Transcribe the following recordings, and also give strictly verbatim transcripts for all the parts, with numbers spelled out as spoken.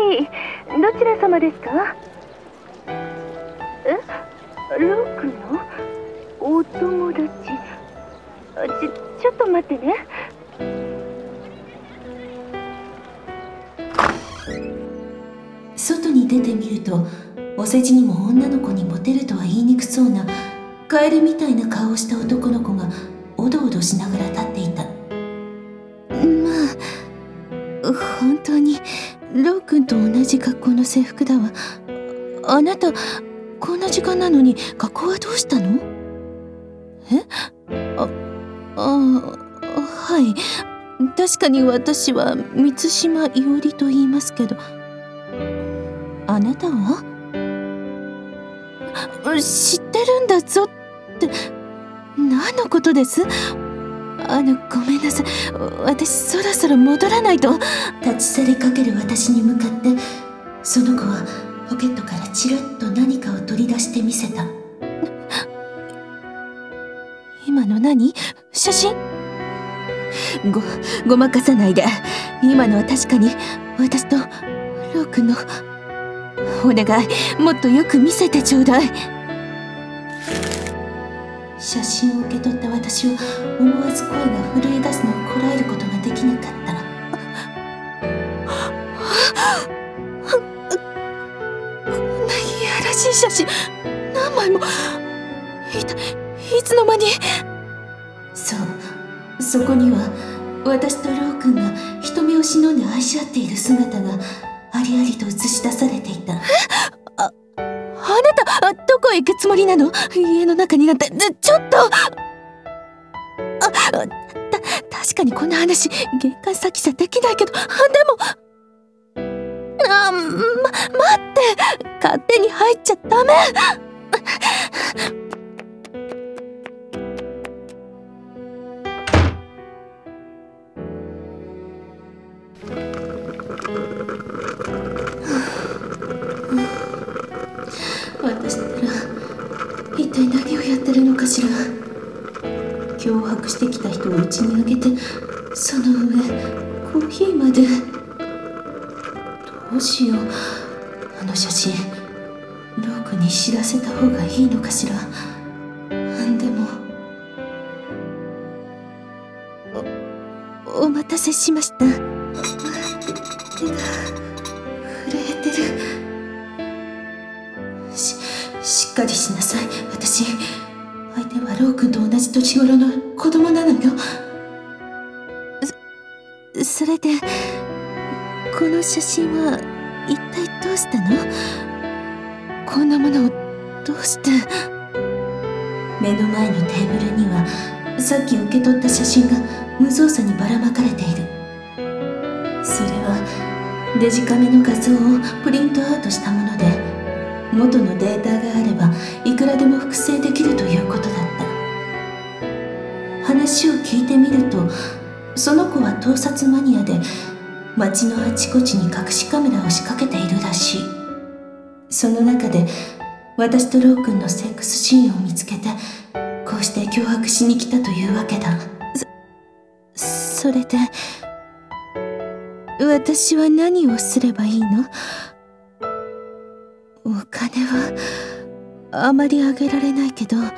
い、どちら様ですか？え、ロー君のお友達？ち、ちょっと待ってね。 外に出てみると、お世辞にも女の子にモテるとは言いにくそうなカエルみたいな顔をした男の子がおどおどしながら立っていた。まあ本当にロー君と同じ学校の制服だわ。あなたこんな時間なのに学校はどうしたの？え？あ、あ、はい、確かに私は満島伊織と言いますけど。あなたは？知ってるんだぞって何のことです？あのごめんなさい、私そろそろ戻らないと。立ち去りかける私に向かってその子はポケットからチラッと何かを取り出してみせた。今の何？写真？ご、ごまかさないで。今のは確かに私とロー君の。お願い、もっとよく見せてちょうだい。写真を受け取った私は思わず声が震え出すのをこらえることができなかった。こんないやらしい写真何枚も。いた、いつの間に。そう、そこには私とロー君が人目を忍んで愛し合っている姿がありありと映し出されていた。あ、あなたどこへ行くつもりなの？家の中になんてちょっと。あ、た、確かにこんな話玄関先じゃできないけど、でもあ、ま、待って、勝手に入っちゃダメ。私ったら一体何をやってるのかしら。脅迫してきた人をうちにあげて、その上コーヒーまで。どうしよう、あの写真ロー君に知らせた方がいいのかしら。でもお、お待たせしました。手が震えてる。し、しっかりしなさい。私、相手はロー君と同じ年頃の子供なのよ。そ、それでこの写真は一体どうしたの？こんなものをどうして？目の前のテーブルにはさっき受け取った写真が無造作にばらまかれている。それはデジカメの画像をプリントアウトしたもので、元のデータがあればいくらでも複製できるということだった。話を聞いてみると、その子は盗撮マニアで街のあちこちに隠しカメラを仕掛けているらしい。その中で私とロー君のセックスシーンを見つけて、こうして脅迫しに来たというわけだ。そ、それで私は何をすればいいの？お金はあまりあげられないけど。え？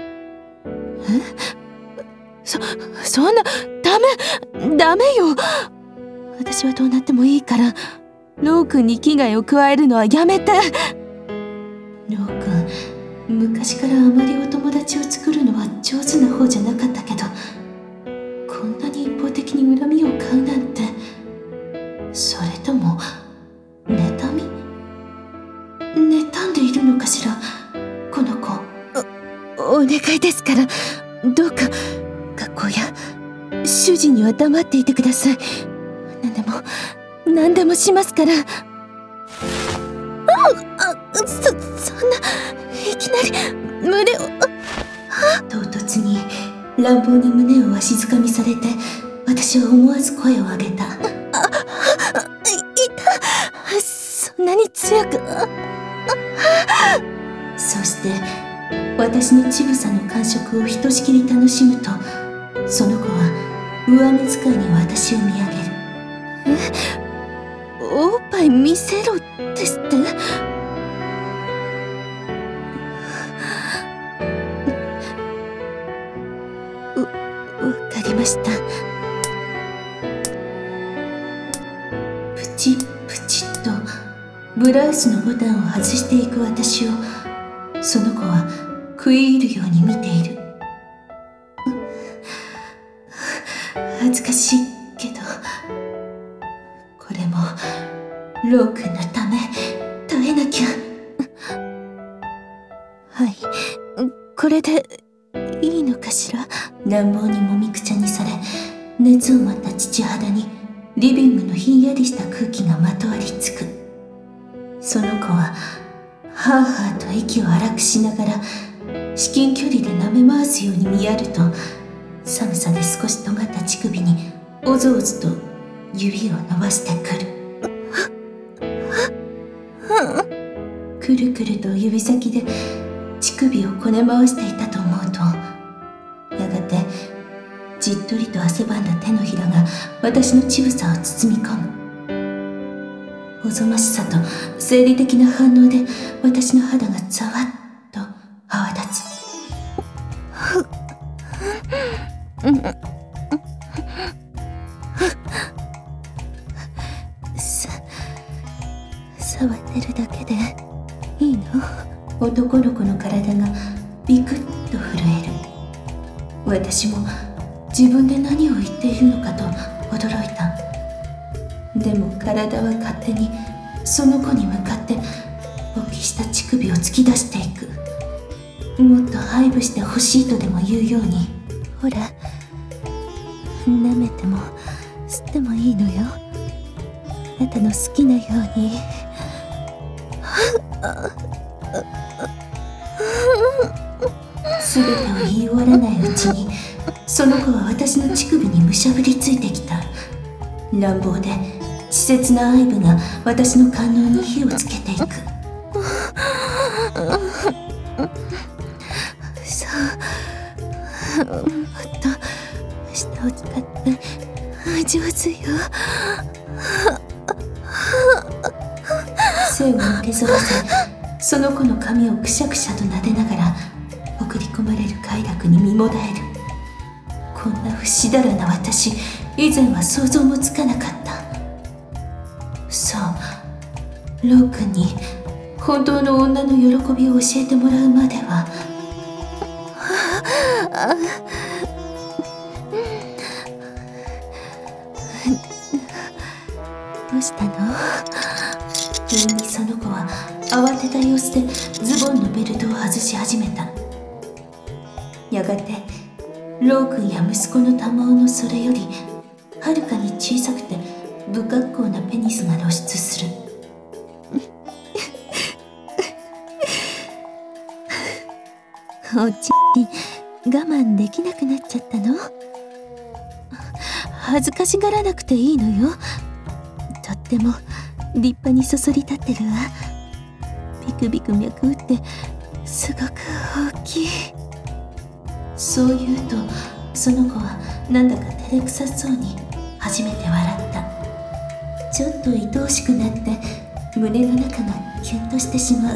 そ、そんな、ダメ、ダメよ。私はどうなってもいいから、ロー君に危害を加えるのはやめて。ロー君、昔からあまりお友達を作るのは上手な方じゃなかったけど、こんなに一方的に恨みを買うなんて。それとも妬み？妬んでいるのかしら、この子。お、お願いですから、どうか学校や主人には黙っていてください。何でも何でもしますから。ああ、そ、そんな、いきなり胸を。唐突に乱暴に胸をわしづかみされて、私は思わず声を上げた。あ、い、いた。そんなに強く。そして私の乳房の感触をひとしきり楽しむと、その子は上目遣いに私を見上げる。え、 おっぱい見せろですって？う、わかりました。プチプチとブラウスのボタンを外していく私をその子は食い入るように見ている。恥ずかしいけど、これもロー君のため、耐えなきゃ。はい、これでいいのかしら。乱暴にもみくちゃにされ、熱を待った父肌にリビングのひんやりした空気がまとわりつく。その子ははあはあと息を荒くしながら至近距離で舐め回すように見やると、寒さで少し尖った乳首におぞおぞと指を伸ばしてくる。くるくると指先で乳首をこね回していたと思うと、やがてじっとりと汗ばんだ手のひらが私の乳房を包み込む。おぞましさと生理的な反応で私の肌がざわっと泡立つ。さ、触ってるだけでいいの？男の子の体がビクッと震える。私も自分で何を言っているのかと驚いた。でも体は勝手にその子に向かって勃起した乳首を突き出していく。もっと配布してほしいとでも言うように。ほら、舐めても吸ってもいいのよ。あなたの好きなように。全てを言い終わらないうちに、その子は私の乳首にむしゃぶりついてきた。乱暴で稚拙な愛撫が私の感動に火をつけていく。さあ、もっと舌を使って上手よ。背をのけぞらせ、その子の髪をくしゃくしゃと撫でながら送り込まれる快楽に身もだえる。こんな不死だらな私、以前は想像もつかなかった。そう、ロー君に本当の女の喜びを教えてもらうまでは。どうしたの？不意にその子は慌てた様子でズボンのベルトを外し始めた。やがてロー君や息子の玉緒のそれよりはるかに小さくて不格好なペニスが露出する。おちに我慢できなくなっちゃったの？恥ずかしがらなくていいのよ。とっても立派にそそり立ってるわ。ビクビク脈打ってすごく大きい。そう言うとその子はなんだか照れくさそうに初めて笑った。ちょっと愛おしくなって胸の中がキュンとしてしまう。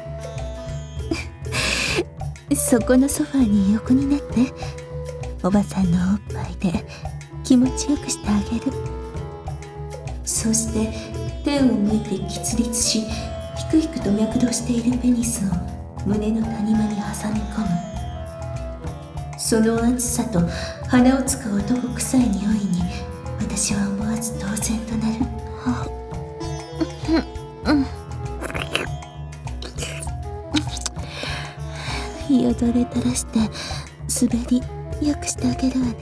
そこのソファーに横になって、おばさんのおっぱいで気持ちよくしてあげる。そして天を向いて喫立し、ひくひくと脈動しているペニスを胸の谷間に挟み込む。その熱さと鼻をつく男臭い匂いに私は思わず呆然となる。よだれ垂らして滑りよくしてあげるわね。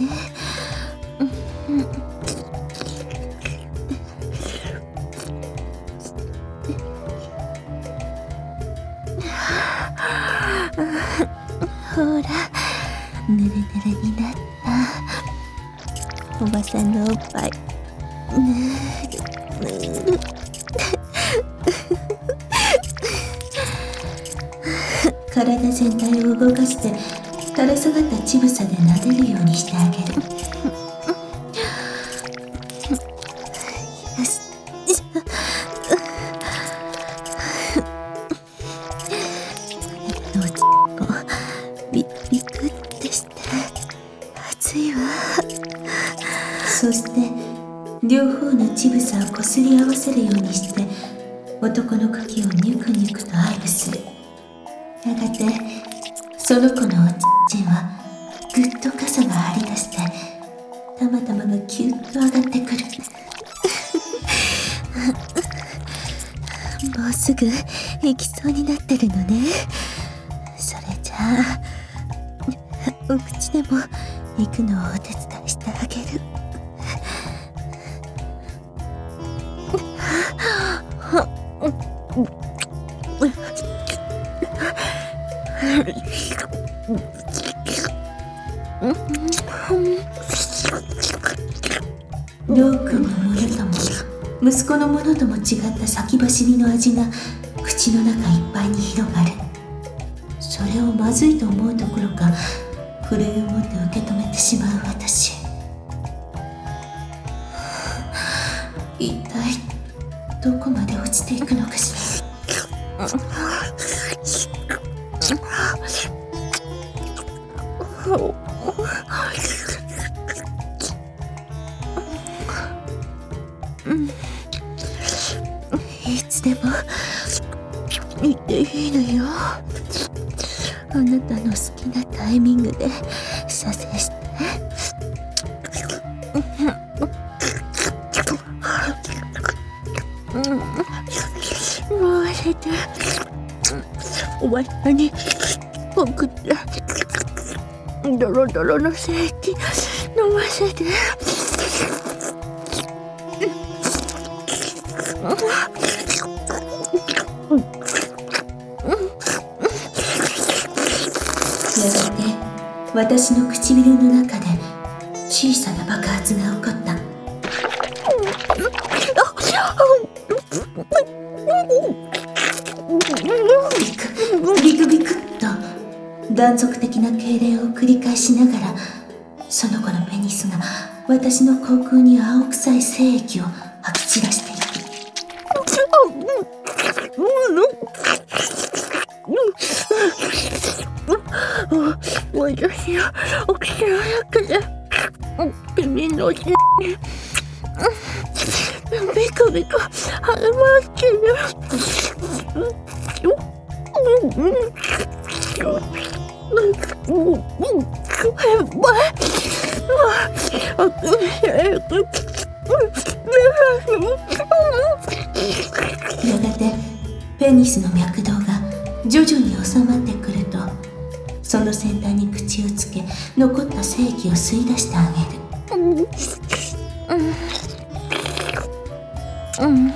ほら、ぬるぬるになった。おばさんのおっぱいぬるぬる。体全体を動かして垂れ下がった乳房で撫でるようにしてあげる。よし、 両方の乳房をこすり合わせるようにして男の茎をニュクニュクと愛撫する。やがてその子のおちっちんはぐっと傘が張り出して玉玉がキュッと上がってくる。もうすぐ行きそうになってるのね。それじゃあお口でも行くのをお手伝いしてあげる。ロー君のものとも息子のものとも違った先走りの味が口の中いっぱいに広がる。それをまずいと思うどころか震えを持って受け止めてしまう私。一体どこまで落ちていくのかしら。いつでも言っていいのよ。あなたの好きなタイミングで射精して。回れて終わったに送ってドロドロの精液飲ませて。やがて私の唇の中で小さな爆発が起こった。ビクビクビクッと断続的な痙攣を繰り返しながらその子のペニスが私の口腔に青臭い精液を吐き散らしていく。私はお口の中で君の血にビクビク跳ね回ってる。やがてペニスの脈動が徐々に収まってくるとその先端に口をつけ残った精液を吸い出してあげる。うんうん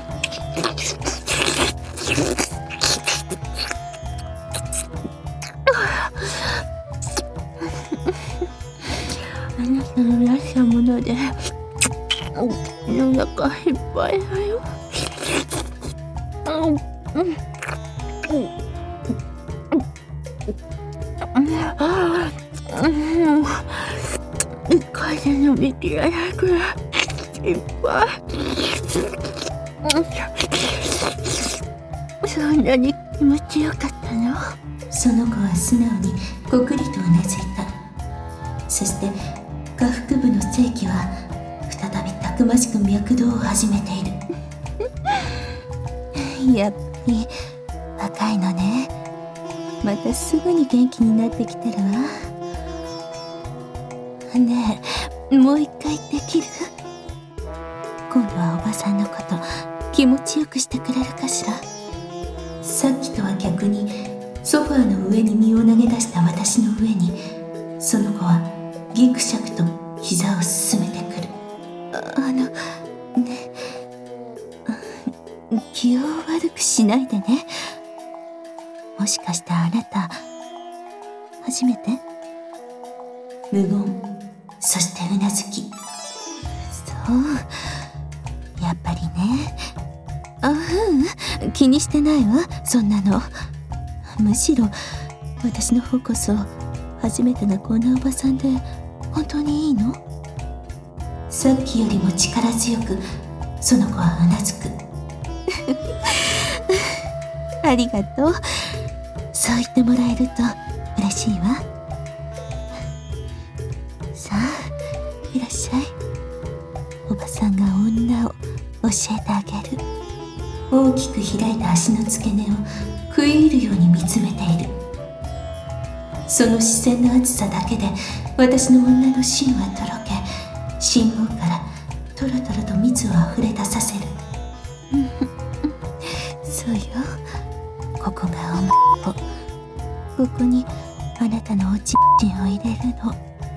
あなたの出したものでお腹いっぱいだよ。一回で飲みきれないくらいいっぱい。そんなに気持ちよかったの？その子は素直にこくりとうなずいた。そして下腹部の精気は再びたくましく脈動を始めている。やっぱり若いのね。またすぐに元気になってきてるわ。ねえ、もう一回できる？今度はおばさんのこと気持ちよくしてくれるかしら。さっきとは逆にソファーの上に身を投げ出した私の上にその子はギクシャクと膝を進めてくる。あ、あのね、気を悪くしないでね。もしかしてあなた初めて？無言、そしてうなずき。そう、やっぱりね。あ、うん、気にしてないわ、そんなの。むしろ私の方こそ初めてなこんなおばさんで本当にいいの？さっきよりも力強くその子はうなずく。ありがとう。そう言ってもらえると嬉しいわ。さあ、いらっしゃい。おばさんが女えてあげる。大きく開いた足の付け根を食い入るように見つめている。その視線の熱さだけで私の女の芯はとろけ、心房からトロトロと蜜をあふれ出させる。そうよ、ここがおまっぽ。ここにあなたのおちんちんを入れるの。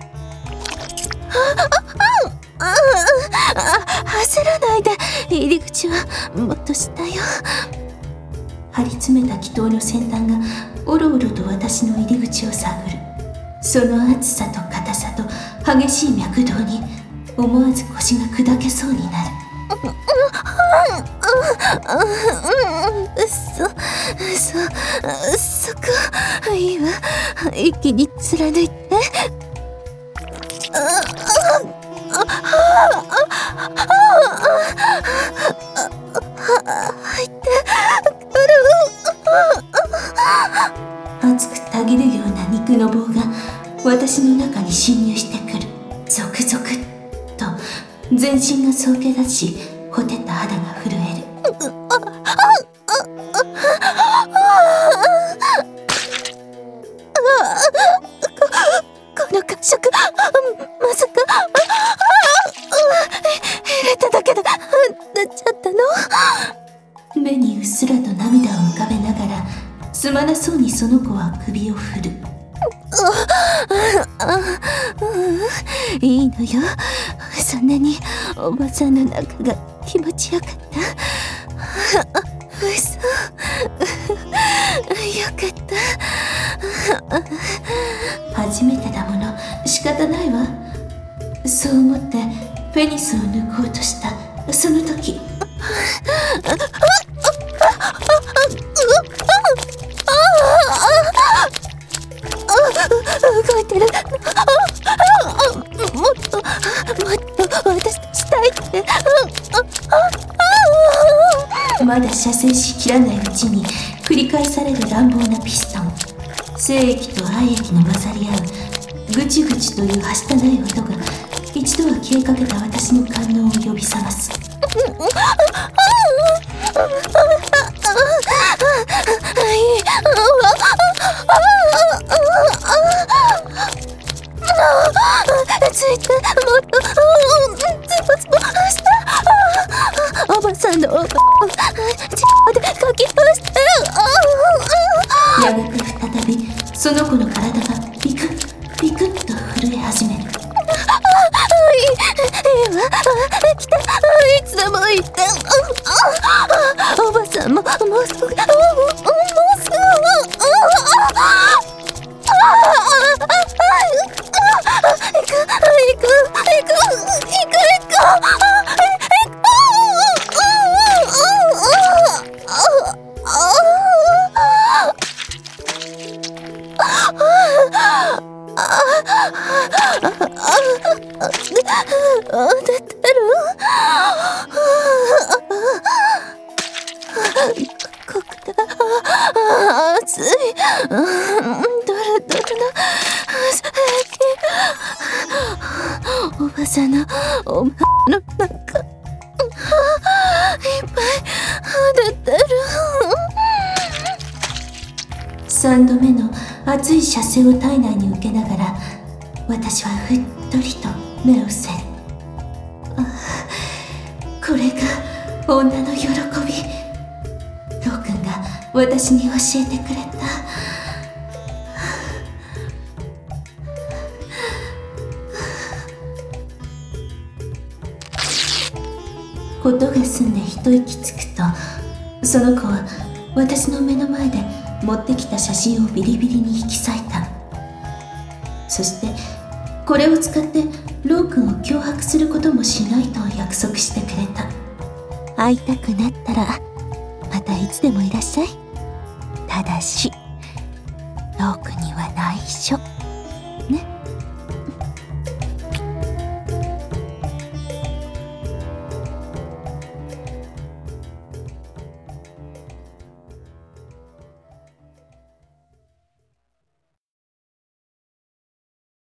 焦らないで、入り口はもっと下よ。張り詰めた気筒の先端がおろおろと私の入り口を探る。その熱さと硬さと激しい脈動に思わず腰が砕けそうになる。そ、そ、そこ、いいわ。一気に貫いて。入ってくる。熱くたぎるような肉の棒が私の中に侵入してくる。ゾクゾクと全身がそうけ出し、ほてった肌が震える。この感触、まさか入れただけでなっちゃったの？目にうっすらと涙を浮かべながらすまなそうにその子は首を振る。いいのよ、そんなにおばさんの中が気持ちよかった？嘘。よかった。初めてだもの、仕方ないわ。そう思ってペニスを抜こうとしたその時、動いてる。もっともっと私としたいって。まだ射精しきらないうちに繰り返される乱暴なピストン。精液と愛液の混ざり合うぐちぐちというはしたない音が一度は消えかけた私の感動を呼び覚ます。ついて、もっとズボズボした。おばさんのおばを自分でかき回して。やがて再びその子の体がピクッピクッと震え始める。いいわ、来た。いつでも言って。おばさんももうすぐ、もうすぐ。行く行く行く行く行く出てる。ここだ。熱い。ドロドロのおばさんのおまの中、いっぱい出てる。三度目の熱い射精を体内に受けながら私はふっとりと目を伏せる。これが女の喜び。ロー君が私に教えてくれた。ことが済んで一息つくと、その子は私の目の前で持ってきた写真をビリビリに引き裂いた。そしてこれを使ってロー君を脅迫することもしないと約束してくれた。会いたくなったらまたいつでもいらっしゃい。ただしロー君には内緒ね。